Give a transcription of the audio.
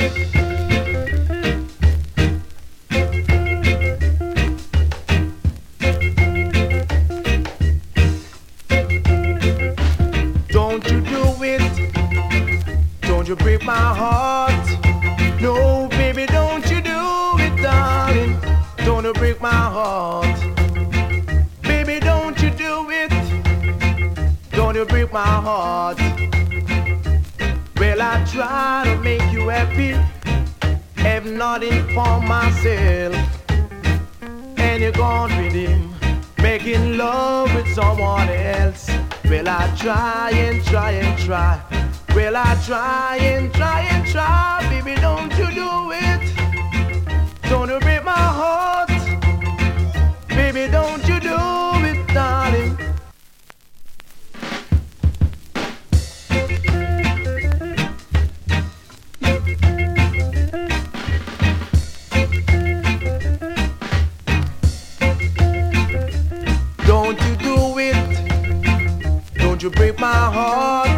Don't you do it, don't you break my heart. No, baby, don't you do it, darling. Don't you break my heart. Baby, don't you do it, don't you break my heart. Well, I try to make you happy, have nothing for myself. And you're gone with him, making love with someone else. Well, I try and try and try. Well, I try and try and try. Baby, don't you do it. Don't you break my heart. Baby, don't you do it, darling. Don't you do it. Don't you break my heart.